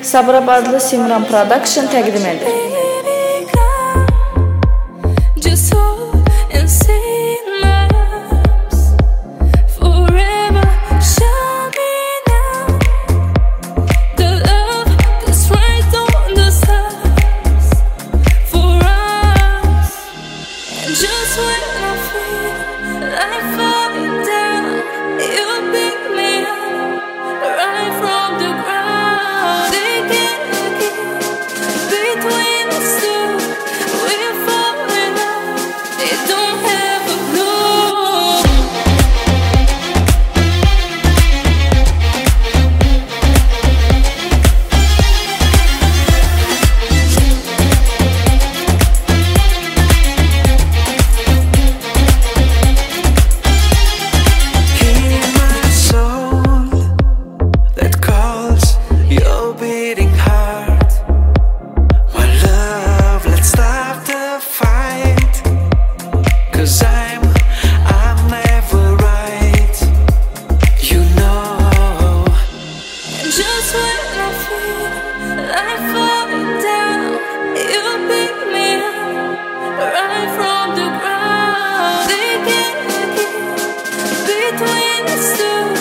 Sabirabadlı Simran Production təqdim edir. Just hold and say my arms forever. Show me now the love that's right on the stars for us. And just when I feel like falling down, you pick me up right from the ground. Taking a kiss between us two, we fall in love. They don't have a clue. Hear my soul that calls your beating heart. My love, let's stop the fight. 'Cause I'm never right. You know. And just when I feel like falling down, you pick me up right from the ground. Taking a kiss between us two,